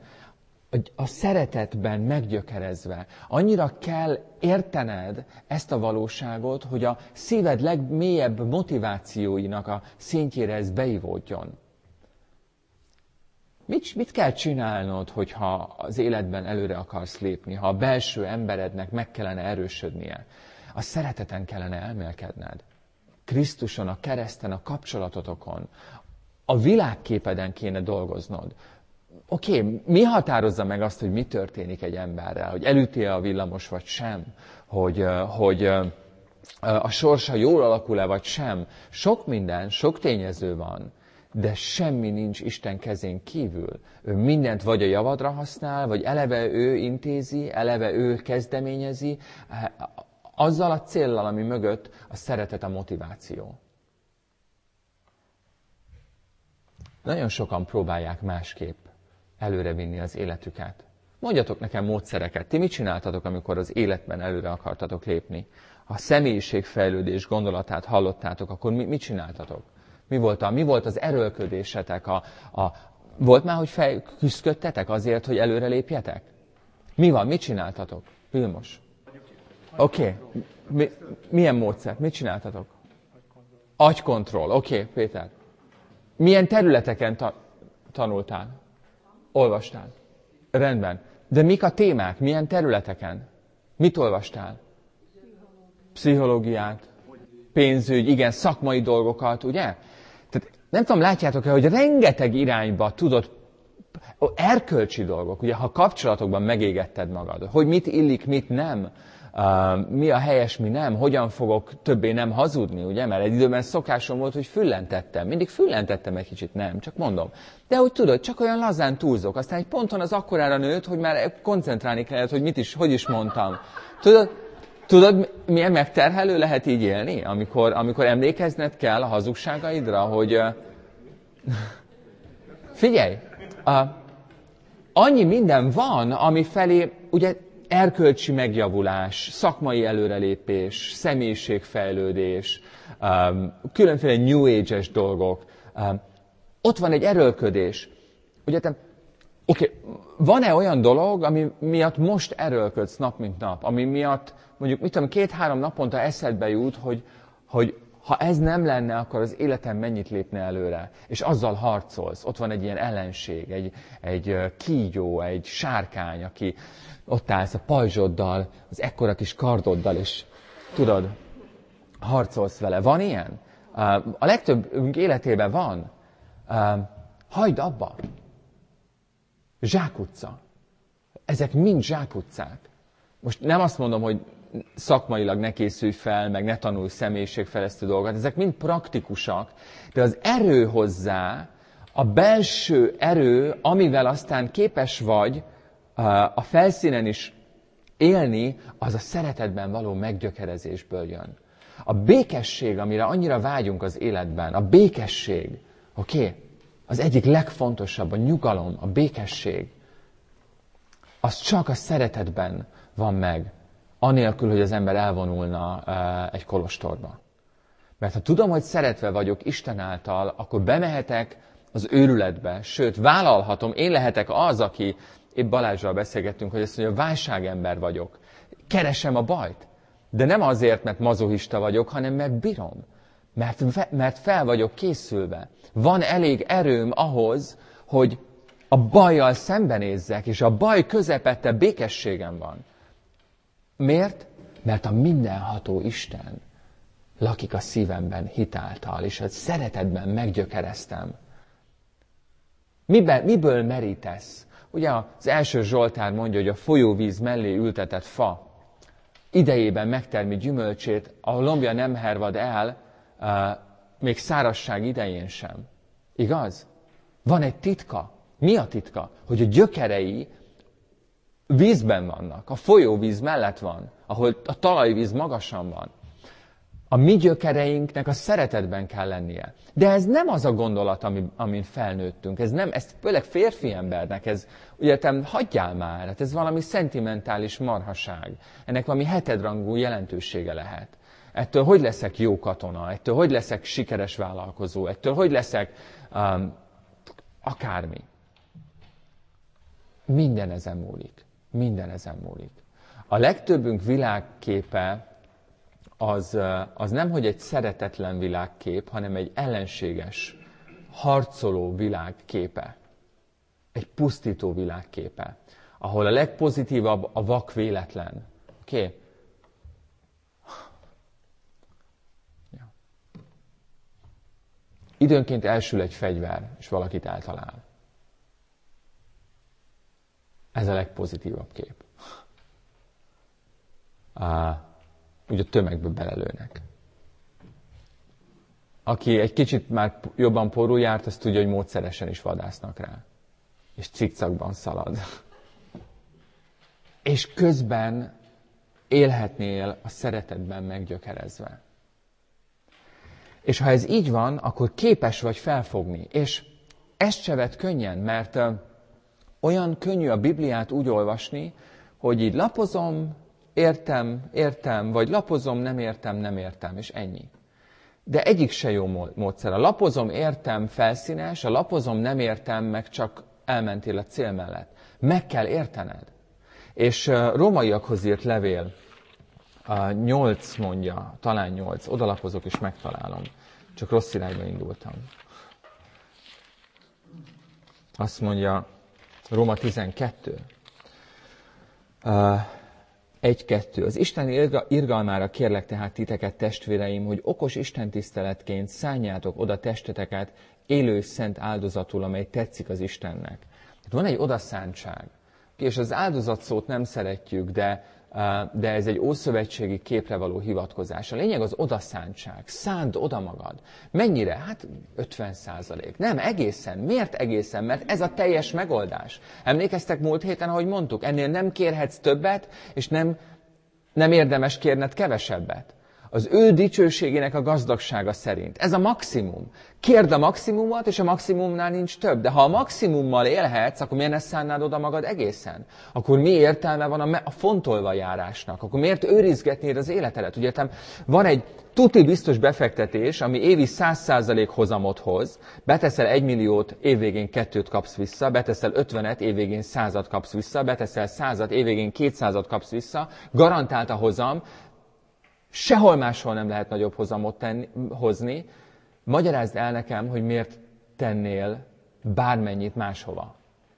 A szeretetben meggyökerezve. Annyira kell értened ezt a valóságot, hogy a szíved legmélyebb motivációinak a szintjére ez beivódjon. Mit, mit kell csinálnod, hogyha az életben előre akarsz lépni, ha a belső emberednek meg kellene erősödnie? A szereteten kellene elmélkedned. Krisztuson, a kereszten, a kapcsolatotokon, a világképeden kéne dolgoznod. Oké, okay, mi határozza meg azt, hogy mi történik egy emberrel? Hogy elüti a villamos, vagy sem? Hogy, hogy a sorsa jól alakul-e, vagy sem? Sok minden, sok tényező van. De semmi nincs Isten kezén kívül. Ő mindent vagy a javadra használ, vagy eleve ő intézi, eleve ő kezdeményezi. Azzal a céllal, ami mögött a szeretet, a motiváció. Nagyon sokan próbálják másképp előrevinni az életüket. Mondjatok nekem módszereket. Ti mit csináltatok, amikor az életben előre akartatok lépni? Ha személyiségfejlődés gondolatát hallottátok, akkor mi, mit csináltatok? Mi volt, a, mi volt az erőlködésetek? A, a, volt már, hogy fej, küzdködtetek azért, hogy előre lépjetek? Mi van? Mit csináltatok? Vilmos. Oké. Okay. Mi, milyen módszer? Mit csináltatok? Agykontroll. Oké, okay, Péter. Milyen területeken ta- tanultál? Olvastál? Rendben. De mik a témák? Milyen területeken? Mit olvastál? Pszichológiát, pénzügy, igen, szakmai dolgokat, ugye? Tehát nem tudom, látjátok-e, hogy rengeteg irányba tudod, erkölcsi dolgok, ugye, ha kapcsolatokban megégetted magad, hogy mit illik, mit nem, uh, mi a helyes, mi nem, hogyan fogok többé nem hazudni, ugye? Mert egy időben szokásom volt, hogy füllentettem. Mindig füllentettem egy kicsit, nem, csak mondom. De hogy tudod, csak olyan lazán túlzok. Aztán egy ponton az akkorára nőtt, hogy már koncentrálni kellett, hogy mit is, hogy is mondtam. Tudod, tudod milyen megterhelő lehet így élni? Amikor, amikor emlékezned kell a hazugságaidra, hogy... Uh, figyelj! Uh, annyi minden van, ami felé, ugye, erkölcsi megjavulás, szakmai előrelépés, személyiségfejlődés, um, különféle New Age-es dolgok. Um, ott van egy erőlködés. Ugye te, oké, okay, van-e olyan dolog, ami miatt most erőlködsz nap mint nap, ami miatt mondjuk, mit tudom, két-három naponta eszedbe jut, hogy, hogy ha ez nem lenne, akkor az életem mennyit lépne előre. És azzal harcolsz. Ott van egy ilyen ellenség, egy, egy kígyó, egy sárkány, aki ott állsz a pajzsoddal, az ekkora kis kardoddal, és tudod, harcolsz vele. Van ilyen? A legtöbbünk életében van. Hagyd abba. Zsákutca. Ezek mind zsákutcák. Most nem azt mondom, hogy szakmailag ne készülj fel, meg ne tanulj személyiségfejlesztő dolgokat. Ezek mind praktikusak, de az erő hozzá, a belső erő, amivel aztán képes vagy a felszínen is élni, az a szeretetben való meggyökerezésből jön. A békesség, amire annyira vágyunk az életben, a békesség, oké? Okay? Az egyik legfontosabb, a nyugalom, a békesség, az csak a szeretetben van meg, anélkül, hogy az ember elvonulna uh, egy kolostorba. Mert ha tudom, hogy szeretve vagyok Isten által, akkor bemehetek az őrületbe, sőt, vállalhatom, én lehetek az, aki, épp Balázsral beszélgettünk, hogy azt mondja, válságember vagyok. Keresem a bajt. De nem azért, mert mazohista vagyok, hanem mert bírom. Mert, mert fel vagyok készülve. Van elég erőm ahhoz, hogy a bajjal szembenézzek, és a baj közepette békességem van. Miért? Mert a mindenható Isten lakik a szívemben hitáltal, és a szeretetben meggyökereztem. Miben, miből merítesz? Ugye az első Zsoltár mondja, hogy a folyóvíz mellé ültetett fa idejében megtermi gyümölcsét, a lombja nem hervad el, uh, még szárazság idején sem. Igaz? Van egy titka. Mi a titka? Hogy a gyökerei vízben vannak, a folyóvíz mellett van, ahol a talajvíz magasan van. A mi gyökereinknek a szeretetben kell lennie. De ez nem az a gondolat, ami, amin felnőttünk. Ez nem, ez főleg férfi embernek, ez, ugye te hagyjál már, hát ez valami szentimentális marhaság. Ennek valami hetedrangú jelentősége lehet. Ettől hogy leszek jó katona, ettől hogy leszek sikeres vállalkozó, ettől hogy leszek um, akármi. Minden ezen múlik. Minden ezen múlik. A legtöbbünk világképe az, az nem, hogy egy szeretetlen világkép, hanem egy ellenséges, harcoló világképe. Egy pusztító világképe. Ahol a legpozitívabb a vak véletlen. Oké? Okay? Ja. Időnként elsül egy fegyver, és valakit eltalál. Ez a legpozitívabb kép. Uh, úgy a tömegbe belelőnek. Aki egy kicsit már jobban porul járt, az tudja, hogy módszeresen is vadásznak rá. És cikcakban szalad. És közben élhetnél a szeretetben meggyökerezve. És ha ez így van, akkor képes vagy felfogni. És ezt se vedd könnyen, mert olyan könnyű a Bibliát úgy olvasni, hogy így lapozom, értem, értem, vagy lapozom, nem értem, nem értem, és ennyi. De egyik se jó módszer. A lapozom, értem felszínes, a lapozom, nem értem, meg csak elmentél a cél mellett. Meg kell értened. És rómaiakhoz írt levél, nyolc mondja, talán nyolc, odalapozok és megtalálom. Csak rossz irányba indultam. Azt mondja, Róma tizenkettő. egy-kettő. Az Isten irgalmára kérlek tehát titeket, testvéreim, hogy okos istentiszteletként szánjátok oda testeteket élő szent áldozatul, amely tetszik az Istennek. Van egy odaszántság. És az áldozat szót nem szeretjük, de, de ez egy ószövetségi képre való hivatkozás. A lényeg az odaszántság. Szánd oda magad. Mennyire? Hát ötven százalék. Nem, egészen. Miért egészen? Mert ez a teljes megoldás. Emlékeztek múlt héten, ahogy mondtuk, ennél nem kérhetsz többet, és nem, nem érdemes kérned kevesebbet. Az ő dicsőségének a gazdagsága szerint. Ez a maximum. Kérd a maximumot, és a maximumnál nincs több. De ha a maximummal élhetsz, akkor miért ne szánnád oda magad egészen? Akkor mi értelme van a, me- a fontolva járásnak? Akkor miért őrizgetnéd az életedet? Ugye értem, van egy tuti biztos befektetés, ami évi száz százalék hozamot hoz. Beteszel egy milliót, évvégén kettőt kapsz vissza. Beteszel ötvenet, évvégén százat kapsz vissza. Beteszel százat, évvégén kétszázat kapsz vissza. Garantált a hozam. Sehol máshol nem lehet nagyobb hozamot tenni, hozni. Magyarázd el nekem, hogy miért tennél bármennyit máshova.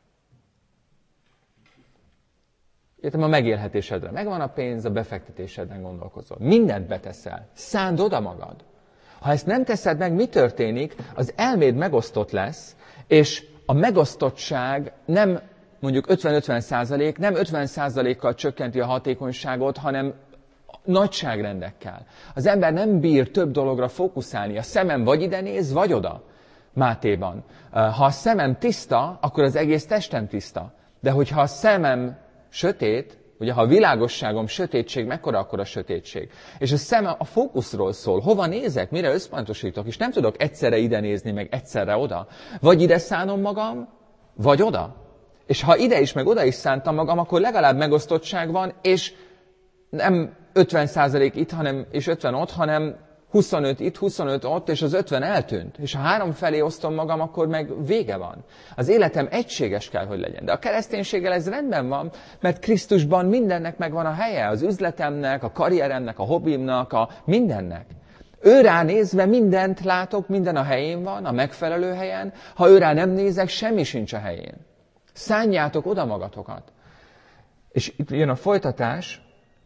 Értem, a megélhetésedre megvan a pénz, a befektetésedben gondolkozol. Mindent beteszel. Szánd oda magad. Ha ezt nem teszed meg, mi történik? Az elméd megosztott lesz, és a megosztottság nem mondjuk ötven-ötven százalék, nem ötven százalékkal csökkenti a hatékonyságot, hanem nagyságrendekkel. Az ember nem bír több dologra fókuszálni. A szemem vagy ide néz, vagy oda. Mátéban. Ha a szemem tiszta, akkor az egész testem tiszta. De hogyha a szemem sötét, ugye ha a világosságom sötétség, mekkora akkor a sötétség? És a szemem a fókuszról szól. Hova nézek? Mire összpontosítok? És nem tudok egyszerre ide nézni, meg egyszerre oda. Vagy ide szánom magam, vagy oda. És ha ide is, meg oda is szántam magam, akkor legalább megosztottság van, és nem ötven százalék itt, hanem, és ötven ott, hanem huszonöt itt, huszonöt ott, és az ötven eltűnt. És ha három felé osztom magam, akkor meg vége van. Az életem egységes kell, hogy legyen. De a kereszténységgel ez rendben van, mert Krisztusban mindennek megvan a helye. Az üzletemnek, a karrieremnek, a hobbimnak, a mindennek. Ő rá nézve mindent látok, minden a helyén van, a megfelelő helyen. Ha ő rá nem nézek, semmi sincs a helyén. Szánjátok oda magatokat. És itt jön a folytatás.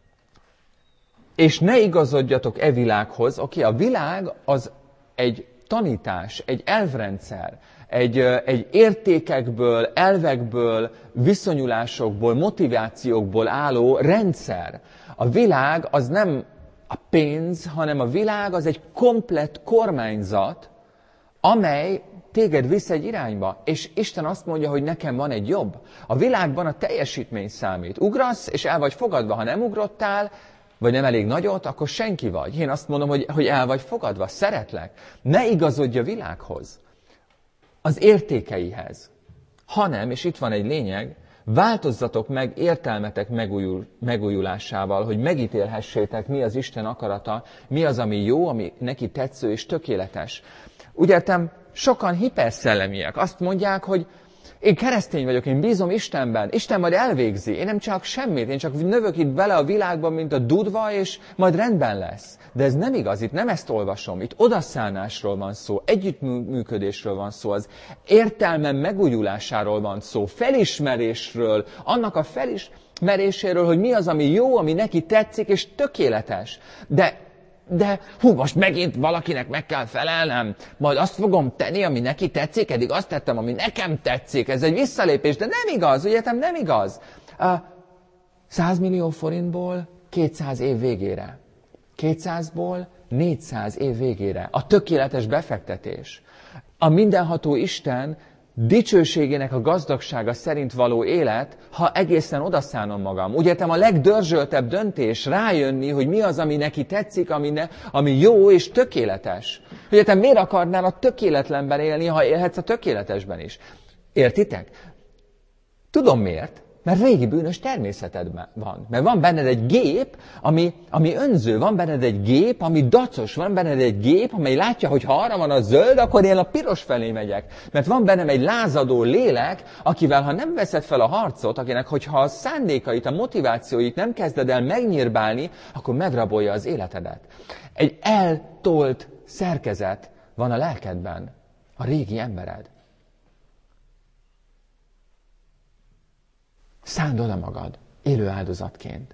És ne igazodjatok e világhoz. Oké, a világ az egy tanítás, egy elvrendszer, egy, egy értékekből, elvekből, viszonyulásokból, motivációkból álló rendszer. A világ az nem a pénz, hanem a világ az egy komplett kormányzat, amely téged visz egy irányba. És Isten azt mondja, hogy nekem van egy jobb. A világban a teljesítmény számít. Ugrasz, és el vagy fogadva. Ha nem ugrottál, vagy nem elég nagyot, akkor senki vagy. Én azt mondom, hogy, hogy el vagy fogadva, szeretlek. Ne igazodj a világhoz, az értékeihez, hanem, és itt van egy lényeg, változzatok meg értelmetek megújul, megújulásával, hogy megítélhessétek, mi az Isten akarata, mi az, ami jó, ami neki tetsző és tökéletes. Úgy értem, sokan hiperszellemiek. Azt mondják, hogy én keresztény vagyok, én bízom Istenben, Isten majd elvégzi, én nem csinálok semmit, én csak növök itt bele a világban, mint a dudva, és majd rendben lesz. De ez nem igaz, itt nem ezt olvasom, itt odaszánásról van szó, együttműködésről van szó, az értelmem megújulásáról van szó, felismerésről, annak a felismeréséről, hogy mi az, ami jó, ami neki tetszik, és tökéletes. De De hú, most megint valakinek meg kell felelnem, majd azt fogom tenni, ami neki tetszik, eddig azt tettem, ami nekem tetszik. Ez egy visszalépés, de nem igaz, ugye, nem igaz. száz millió forintból kétszáz év végére. kétszázból négyszáz év végére. A tökéletes befektetés. A mindenható Isten dicsőségének a gazdagsága szerint való élet, ha egészen odaszánom magam. Úgy értem, a legdörzsöltebb döntés rájönni, hogy mi az, ami neki tetszik, ami, ne, ami jó és tökéletes. Úgy értem, miért akarnál a tökéletlenben élni, ha élhetsz a tökéletesben is? Értitek? Tudom miért. Mert régi bűnös természetedben van. Mert van benned egy gép, ami, ami önző, van benned egy gép, ami dacos, van benned egy gép, amely látja, hogy ha arra van a zöld, akkor én a piros felé megyek. Mert van bennem egy lázadó lélek, akivel, ha nem veszed fel a harcot, akinek, hogyha a szándékait, a motivációit nem kezded el megnyírbálni, akkor megrabolja az életedet. Egy eltolt szerkezet van a lelkedben, a régi embered. Szánd oda magad, élő áldozatként.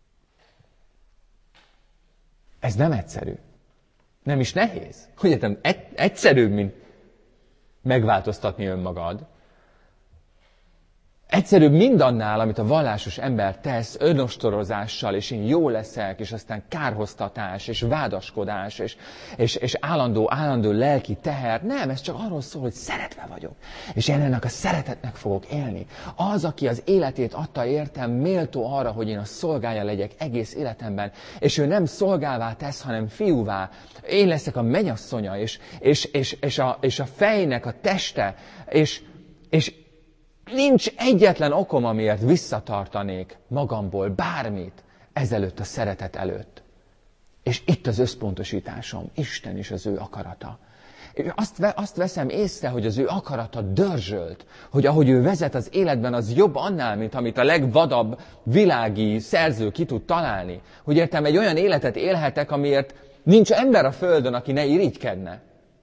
Ez nem egyszerű. Nem is nehéz. Hogy értem, egyszerűbb, mint megváltoztatni önmagad. Egyszerűbb mindannál, amit a vallásos ember tesz önostorozással, és én jó leszek, és aztán kárhoztatás, és vádaskodás, és, és, és állandó, állandó lelki teher. Nem, ez csak arról szól, hogy szeretve vagyok. És én ennek a szeretetnek fogok élni. Az, aki az életét adta értem, méltó arra, hogy én a szolgája legyek egész életemben, és ő nem szolgává tesz, hanem fiúvá. Én leszek a mennyasszonya, és, és, és, és, a, és a fejnek a teste, és, és nincs egyetlen okom, amiért visszatartanék magamból bármit ezelőtt a szeretet előtt. És itt az összpontosításom, Isten és az ő akarata. És azt, azt veszem észre, hogy az ő akarata dörzsölt, hogy ahogy ő vezet az életben, az jobb annál, mint amit a legvadabb világi szerző ki tud találni. Hogy értem, egy olyan életet élhetek, amiért nincs ember a földön, aki ne irigykedne.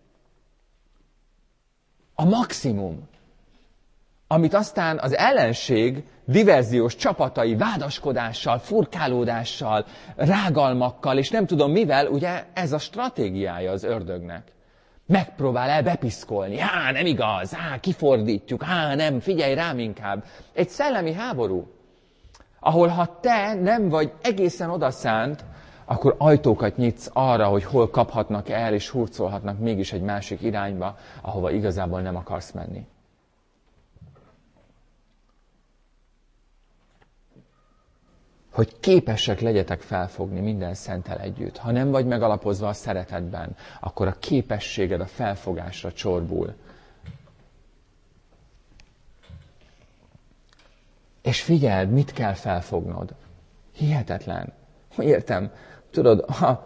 A maximum. Amit aztán az ellenség diverziós csapatai vádaskodással, furkálódással, rágalmakkal, és nem tudom mivel, ugye ez a stratégiája az ördögnek. Megpróbál el bepiszkolni, há, nem igaz, há, kifordítjuk, há, nem, figyelj rám inkább. Egy szellemi háború, ahol ha te nem vagy egészen odaszánt, akkor ajtókat nyitsz arra, hogy hol kaphatnak el, és hurcolhatnak mégis egy másik irányba, ahova igazából nem akarsz menni. Hogy képesek legyetek felfogni minden szenttel együtt. Ha nem vagy megalapozva a szeretetben, akkor a képességed a felfogásra csorbul. És figyeld, mit kell felfognod. Hihetetlen. Értem. Tudod, ha,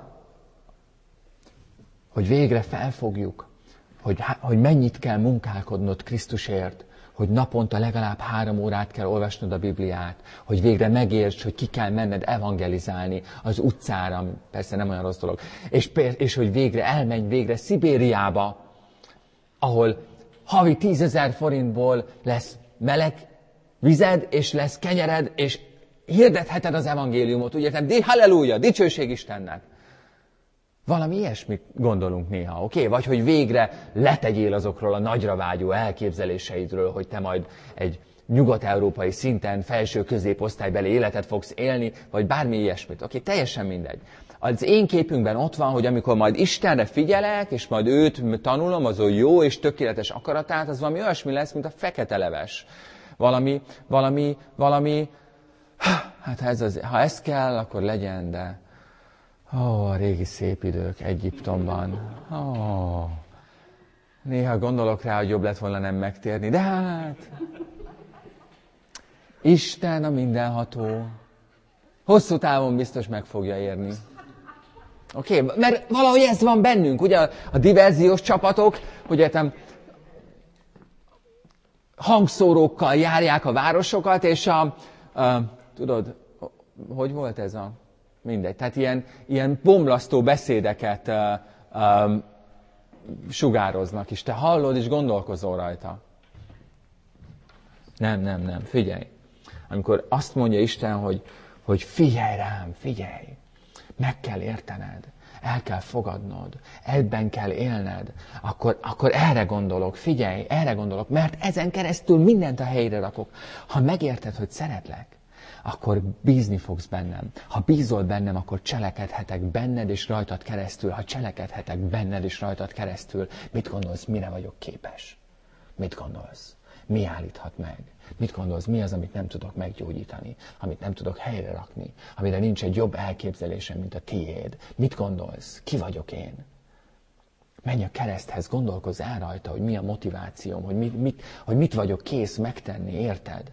hogy végre felfogjuk, hogy, hogy mennyit kell munkálkodnod Krisztusért, hogy naponta legalább három órát kell olvasnod a Bibliát, hogy végre megértsd, hogy ki kell menned evangelizálni az utcára, persze nem olyan rossz dolog, és, és hogy végre elmenj végre Szibériába, ahol havi tízezer forintból lesz meleg vized, és lesz kenyered, és hirdetheted az evangéliumot, úgy értem, halleluja, dicsőség Istennek. Valami ilyesmit gondolunk néha, oké? Okay? Vagy hogy végre letegyél azokról a nagyra vágyó elképzeléseidről, hogy te majd egy nyugat-európai szinten felső középosztálybeli életet fogsz élni, vagy bármi ilyesmit. Oké, okay? Teljesen mindegy. Az én képünkben ott van, hogy amikor majd Istenre figyelek, és majd őt tanulom, az jó és tökéletes akaratát, az valami olyasmi lesz, mint a fekete leves. Valami, valami, valami, hát ha ez, az, ha ez kell, akkor legyen, de... Ó, oh, a régi szép idők Egyiptomban. Ó, oh. Néha gondolok rá, hogy jobb lett volna nem megtérni, de hát... Isten a mindenható. Hosszú távon biztos meg fogja érni. Oké, okay? Mert valahogy ez van bennünk, ugye a, a diverziós csapatok, hogy értem, hangszórókkal járják a városokat, és a, a tudod, hogy volt ez a... Mindegy. Tehát ilyen, ilyen bomlasztó beszédeket uh, um, sugároznak, és te hallod, és gondolkozol rajta. Nem, nem, nem, figyelj. Amikor azt mondja Isten, hogy, hogy figyelj rám, figyelj, meg kell értened, el kell fogadnod, ebben kell élned, akkor, akkor erre gondolok, figyelj, erre gondolok, mert ezen keresztül mindent a helyre rakok. Ha megérted, hogy szeretlek, akkor bízni fogsz bennem. Ha bízol bennem, akkor cselekedhetek benned és rajtad keresztül. Ha cselekedhetek benned és rajtad keresztül, mit gondolsz, mire vagyok képes? Mit gondolsz? Mi állíthat meg? Mit gondolsz, mi az, amit nem tudok meggyógyítani? Amit nem tudok helyre rakni? Amire nincs egy jobb elképzelésem, mint a tiéd? Mit gondolsz? Ki vagyok én? Menj a kereszthez, gondolkozz el rajta, hogy mi a motivációm, hogy mit, mit, hogy mit vagyok kész megtenni, érted?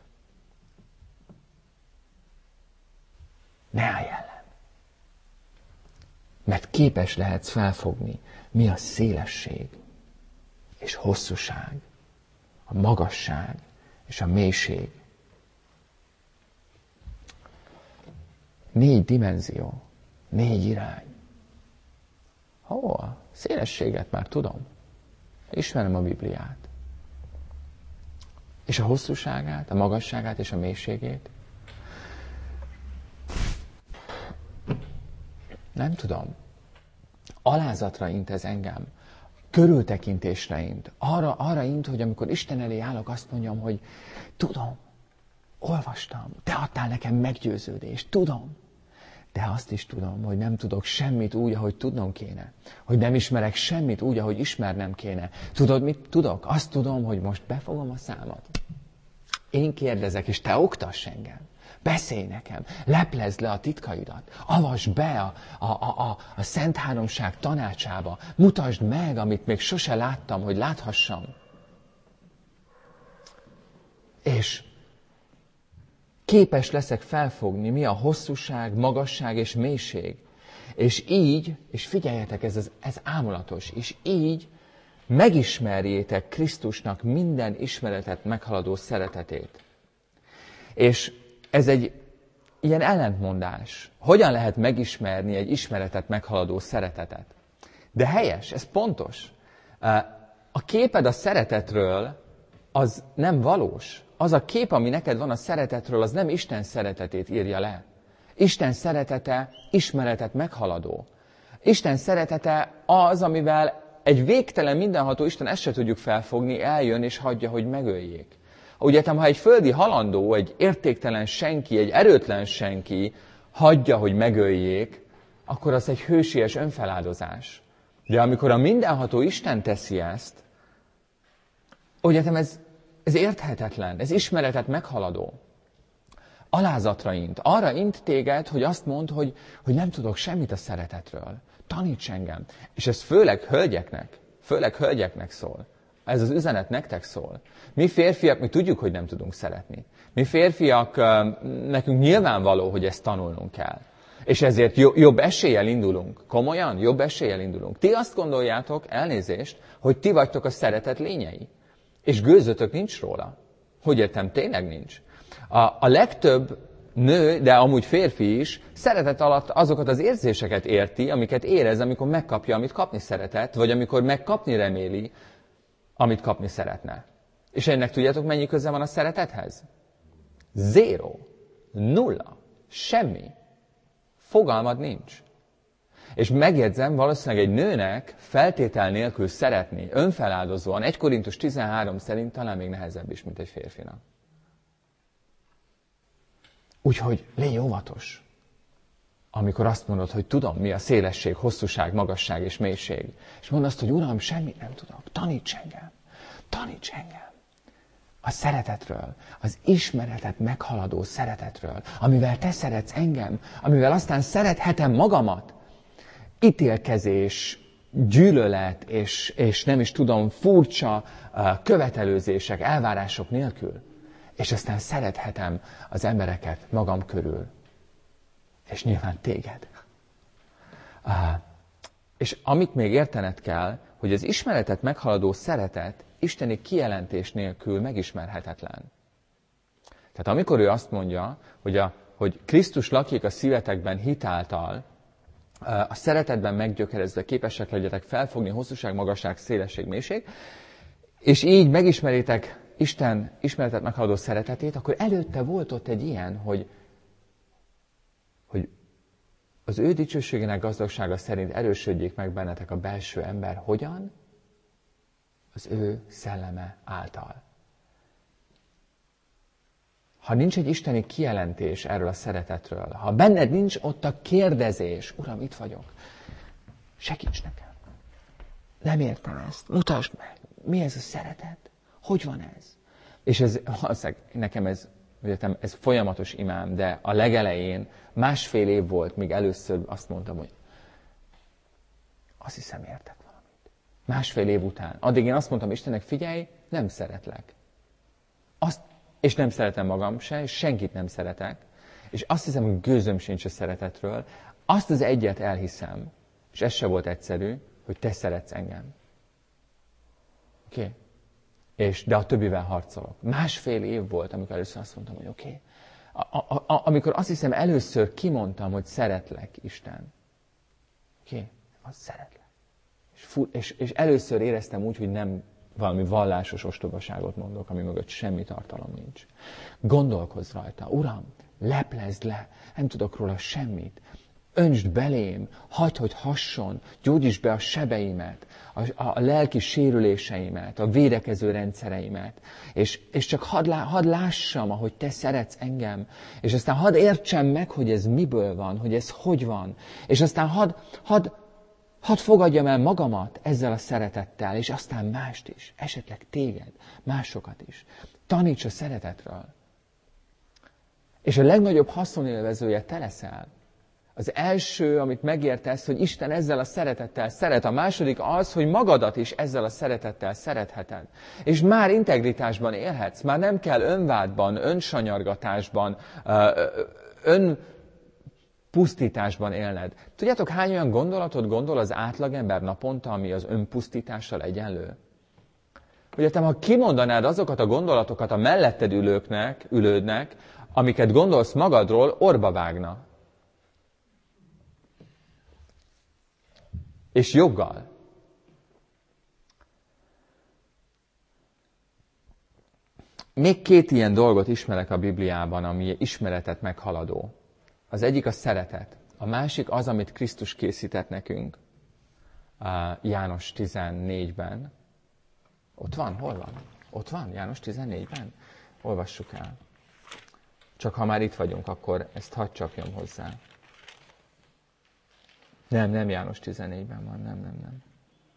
Ne állj ellen. Mert képes lehetsz felfogni, mi a szélesség és hosszúság, a magasság és a mélység. Négy dimenzió, négy irány. Ó, a szélességet már tudom. Ismerem a Bibliát. És a hosszúságát, a magasságát és a mélységét? Nem tudom. Alázatra int ez engem. Körültekintésre int. Arra, arra int, hogy amikor Isten elé állok, azt mondjam, hogy tudom, olvastam, te adtál nekem meggyőződést, tudom. De azt is tudom, hogy nem tudok semmit úgy, ahogy tudnom kéne. Hogy nem ismerek semmit úgy, ahogy ismernem kéne. Tudod, mit tudok? Azt tudom, hogy most befogom a számat. Én kérdezek, és te oktass engem. Beszélj nekem, leplezd le a titkaidat, avasd be a, a, a, a, a Szent Háromság tanácsába, mutasd meg, amit még sose láttam, hogy láthassam. És képes leszek felfogni, mi a hosszúság, magasság és mélység. És így, és figyeljetek, ez, az, ez ámulatos, és így megismerjétek Krisztusnak minden ismeretet meghaladó szeretetét. És ez egy ilyen ellentmondás. Hogyan lehet megismerni egy ismeretet meghaladó szeretetet? De helyes, ez pontos. A képed a szeretetről az nem valós. Az a kép, ami neked van a szeretetről, az nem Isten szeretetét írja le. Isten szeretete ismeretet meghaladó. Isten szeretete az, amivel egy végtelen, mindenható Isten, ezt se tudjuk felfogni, eljön és hagyja, hogy megöljék. Ugye, ha egy földi halandó, egy értéktelen senki, egy erőtlen senki hagyja, hogy megöljék, akkor az egy hősies önfeláldozás. De amikor a mindenható Isten teszi ezt, ugye, ez, ez érthetetlen, ez ismeretet meghaladó. Alázatra int. Arra int téged, hogy azt mondd, hogy, hogy nem tudok semmit a szeretetről. Taníts engem. És ez főleg hölgyeknek, főleg hölgyeknek szól. Ez az üzenet nektek szól. Mi férfiak, mi tudjuk, hogy nem tudunk szeretni. Mi férfiak, nekünk nyilvánvaló, hogy ezt tanulnunk kell. És ezért jobb eséllyel indulunk. Komolyan, jobb eséllyel indulunk. Ti azt gondoljátok, elnézést, hogy ti vagytok a szeretet lényei. És gőzötök nincs róla. Hogy értem, tényleg nincs. A, a legtöbb nő, de amúgy férfi is, szeretet alatt azokat az érzéseket érti, amiket érez, amikor megkapja, amit kapni szeretett, vagy amikor megkapni reméli, amit kapni szeretne. És ennek tudjátok, mennyi köze van a szeretethez? Zéro. Nulla. Semmi. Fogalmad nincs. És megjegyzem, valószínűleg egy nőnek feltétel nélkül szeretni, önfeláldozóan, egy Korintus tizenhárom szerint talán még nehezebb is, mint egy férfinak. Úgyhogy légy óvatos, amikor azt mondod, hogy tudom, mi a szélesség, hosszúság, magasság és mélység. És mondd azt, hogy Uram, semmit nem tudok. Taníts engem. Taníts engem. A szeretetről, az ismeretet meghaladó szeretetről, amivel te szeretsz engem, amivel aztán szerethetem magamat. Ítélkezés, gyűlölet, és, és nem is tudom, furcsa uh, követelőzések, elvárások nélkül. És aztán szerethetem az embereket magam körül. És nyilván téged. Uh, és amit még értened kell, hogy az ismeretet meghaladó szeretet isteni kijelentés nélkül megismerhetetlen. Tehát amikor ő azt mondja, hogy, a, hogy Krisztus lakik a szívetekben hitáltal, a szeretetben meggyökerezve képesek legyetek felfogni hosszúság, magasság, szélesség, mélység, és így megismeritek Isten ismeretet meghaladó szeretetét, akkor előtte volt ott egy ilyen, hogy, hogy az ő dicsőségének gazdagsága szerint erősödjék meg bennetek a belső ember. Hogyan? Az ő szelleme által. Ha nincs egy isteni kijelentés erről a szeretetről, ha benned nincs ott a kérdezés, Uram, itt vagyok, segíts nekem. Nem értem ezt, mutasd meg, mi ez a szeretet? Hogy van ez? És ez, nekem ez, ez folyamatos imám, de a legelején másfél év volt, míg először azt mondtam, hogy azt hiszem értek valamit. Másfél év után. Addig én azt mondtam Istennek, figyelj, nem szeretlek. Azt, és nem szeretem magam se, és senkit nem szeretek. És azt hiszem, hogy gőzöm sincs a szeretetről. Azt az egyet elhiszem, és ez se volt egyszerű, hogy te szeretsz engem. Oké? Okay? És, de a többivel harcolok. Másfél év volt, amikor először azt mondtam, hogy oké. Okay. Amikor azt hiszem, először kimondtam, hogy szeretlek, Isten. Oké? Okay? Azt szeretlek. És, fu- és, és először éreztem úgy, hogy nem valami vallásos ostobaságot mondok, ami mögött semmi tartalom nincs. Gondolkozz rajta. Uram, leplezd le. Nem tudok róla semmit. Öntsd belém, hagyd, hogy hasson, gyógyítsd be a sebeimet, a, a, a lelki sérüléseimet, a védekező rendszereimet, és, és csak hadd, lá, hadd lássam, ahogy te szeretsz engem, és aztán hadd értsem meg, hogy ez miből van, hogy ez hogy van, és aztán hadd, hadd, hadd fogadjam el magamat ezzel a szeretettel, és aztán mást is, esetleg téged, másokat is. Taníts a szeretetről. És a legnagyobb haszonélvezője te leszel. Az első, amit megértesz, hogy Isten ezzel a szeretettel szeret. A második az, hogy magadat is ezzel a szeretettel szeretheted. És már integritásban élhetsz. Már nem kell önvádban, önsanyargatásban, önpusztításban élned. Tudjátok, hány olyan gondolatot gondol az átlagember naponta, ami az önpusztítással egyenlő? Ugye te, ha kimondanád azokat a gondolatokat a melletted ülőknek, ülődnek, amiket gondolsz magadról, orba vágna. És joggal. Még két ilyen dolgot ismerek a Bibliában, ami ismeretet meghaladó. Az egyik a szeretet. A másik az, amit Krisztus készített nekünk. János tizennégyben. Ott van? Hol van? Ott van? János tizennégyben? Olvassuk el. Csak ha már itt vagyunk, akkor ezt hadd csapjam hozzá. Nem, nem János tizennégyben van, nem, nem, nem.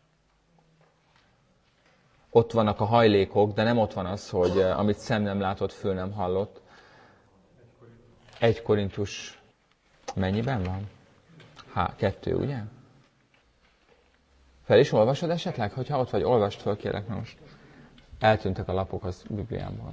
Ott vannak a hajlékok, de nem ott van az, hogy amit szem nem látott, fül nem hallott. Egy Korintus mennyiben van? Há, kettő, ugye? Fel is olvasod esetleg? Hogyha ott vagy, olvast fel, kérlek most. Eltűntek a lapok az Bibliámból.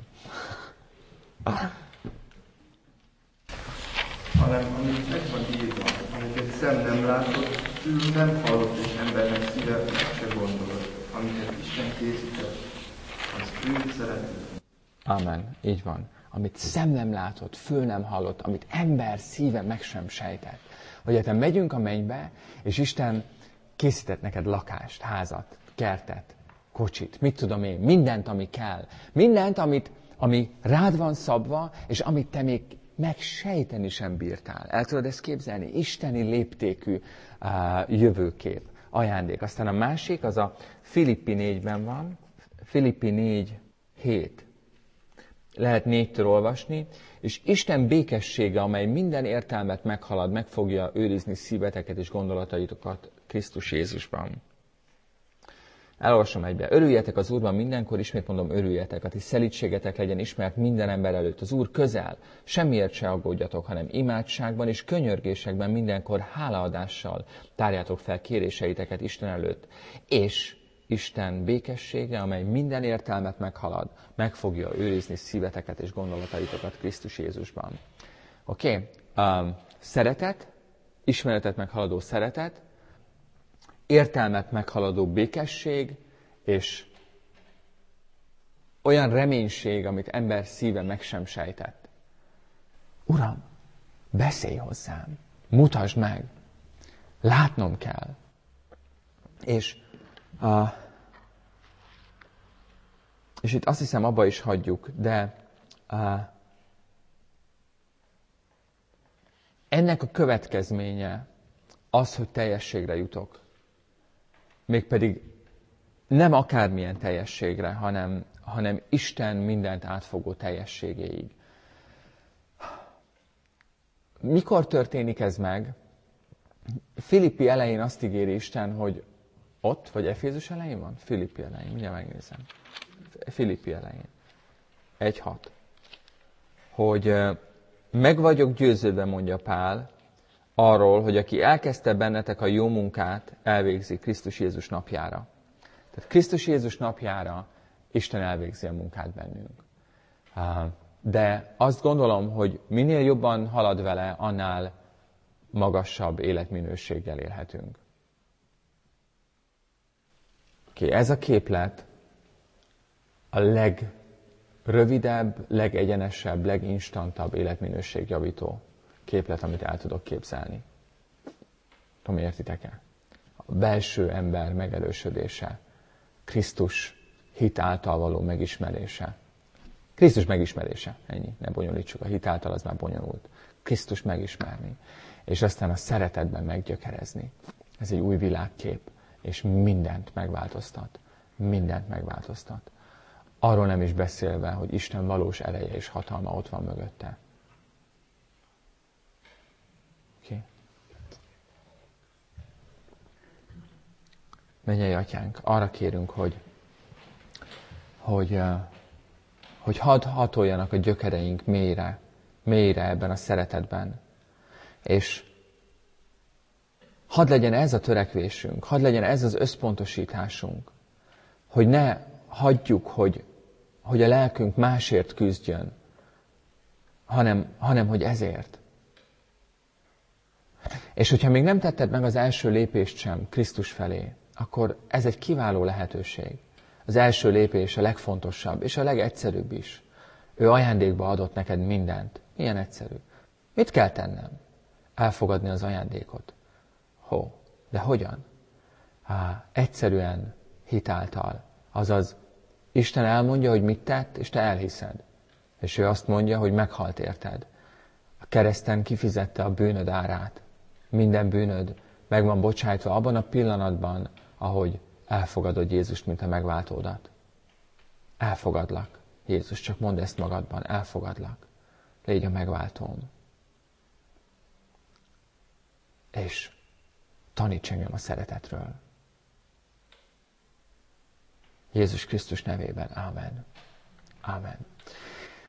Hanem amit meg van írva, amiket szem nem látott, fül nem hallott, és embernek szíve meg se gondolod. Amiket Isten készített, az ő szeretet. Amen. Így van. Amit szem nem látott, fül nem hallott, amit ember szíve meg sem sejtett. Hogy te megyünk a mennybe, és Isten készített neked lakást, házat, kertet, kocsit, mit tudom én, mindent, ami kell. Mindent, amit, ami rád van szabva, és amit te még meg sejteni sem bírtál. El tudod ezt képzelni? Isteni léptékű uh, jövőkép, ajándék. Aztán a másik, az a Filippi négyben van. Filippi négy hét. Lehet négytől olvasni. És Isten békessége, amely minden értelmet meghalad, meg fogja őrizni szíveteket és gondolataitokat Krisztus Jézusban. Elolvasom egybe. Örüljetek az Úrban mindenkor, ismét mondom, örüljetek. A ti szelídségetek legyen ismert minden ember előtt. Az Úr közel, semmiért se aggódjatok, hanem imádságban és könyörgésekben mindenkor hálaadással tárjátok fel kéréseiteket Isten előtt. És Isten békessége, amely minden értelmet meghalad, meg fogja őrizni szíveteket és gondolataitokat Krisztus Jézusban. Oké? Okay? Um, szeretet, ismeretet meghaladó szeretet, értelmet meghaladó békesség, és olyan reménység, amit ember szíve meg sem sejtett. Uram, beszélj hozzám, mutasd meg, látnom kell. És, uh, és itt azt hiszem, abba is hagyjuk, de uh, ennek a következménye az, hogy teljességre jutok. Mégpedig nem akármilyen teljességre, hanem, hanem Isten mindent átfogó teljességéig. Mikor történik ez meg? Filippi elején azt ígéri Isten, hogy ott, vagy Efézus elején van? Filippi elején, mindjárt megnézem. Filippi elején. egy hat. Hogy meg vagyok győződve, mondja Pál, arról, hogy aki elkezdte bennetek a jó munkát, elvégzi Krisztus Jézus napjára. Tehát Krisztus Jézus napjára Isten elvégzi a munkát bennünk. De azt gondolom, hogy minél jobban halad vele, annál magasabb életminőséggel élhetünk. Okay, ez a képlet a legrövidebb, legegyenesebb, leginstantabb életminőségjavító képlet, amit el tudok képzelni. Tudom, értitek-e? A belső ember megerősödése, Krisztus hit által való megismerése. Krisztus megismerése, ennyi, ne bonyolítsuk, a hit által az már bonyolult. Krisztus megismerni, és aztán a szeretetben meggyökerezni. Ez egy új világkép, és mindent megváltoztat. Mindent megváltoztat. Arról nem is beszélve, hogy Isten valós ereje és hatalma ott van mögötte. Oké. Okay. Mennyei Atyánk, arra kérünk, hogy, hogy, hogy hadd hatoljanak a gyökereink mélyre, mélyre ebben a szeretetben. És hadd legyen ez a törekvésünk, hadd legyen ez az összpontosításunk, hogy ne hagyjuk, hogy, hogy a lelkünk másért küzdjön, hanem, hanem hogy ezért. És hogyha még nem tetted meg az első lépést sem Krisztus felé, akkor ez egy kiváló lehetőség. Az első lépés a legfontosabb, és a legegyszerűbb is. Ő ajándékba adott neked mindent. Milyen egyszerű. Mit kell tennem? Elfogadni az ajándékot. Hó, de hogyan? Há, egyszerűen hitáltal. Azaz, Isten elmondja, hogy mit tett, és te elhiszed. És ő azt mondja, hogy meghalt érted. A kereszten kifizette a bűnöd árát. Minden bűnöd meg van bocsájtva abban a pillanatban, ahogy elfogadod Jézust, mint a megváltódat. Elfogadlak. Jézus, csak mondd ezt magadban, elfogadlak. Légy a megváltóm. És taníts engem a szeretetről. Jézus Krisztus nevében. Ámen. Ámen.